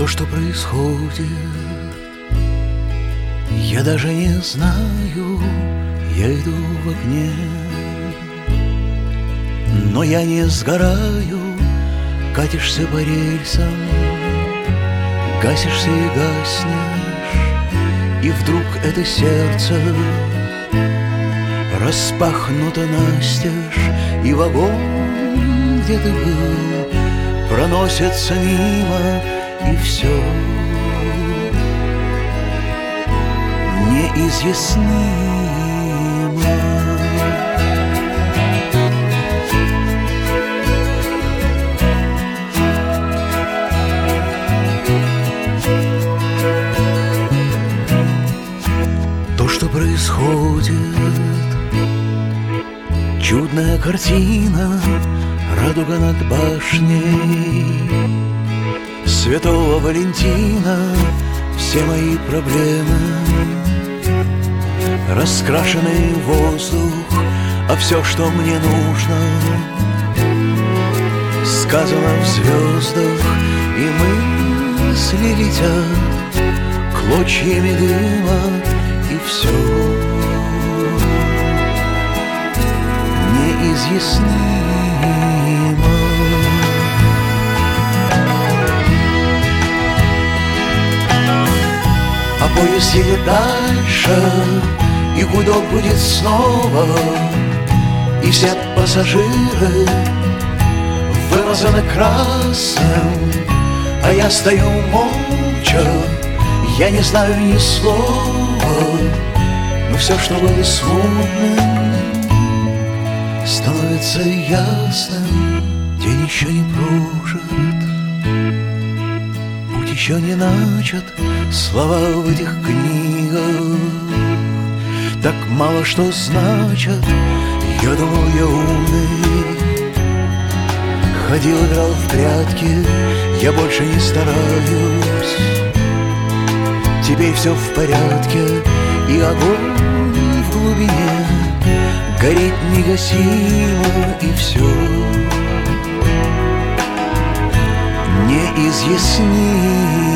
что происходит, я даже не знаю, я иду в огне, но я не сгораю, катишься по рельсам, гасишься и гаснешь, и вдруг это сердце распахнуто настежь, и вагон, где ты был, проносится мимо, и все неизъяснимо. То, что происходит, чудная картина, радуга над башней Святого Валентина, все мои проблемы, раскрашенный воздух, а все, что мне нужно, сказано в звездах, и мысли летят клочьями дыма, и все неизъяснимо. А поезд едет дальше, и гудок будет снова, и все пассажиры вымазаны красным, а я стою молча, я не знаю ни слова, но все, что было смутным, становится ясным. День еще не прожит, путь еще не начат, слова в этих книгах так мало что значат. Я думал, я умный, ходил, играл в прятки, я больше не стараюсь. Теперь все в порядке, и огонь в глубине горит негасимо, и все неизъяснимо.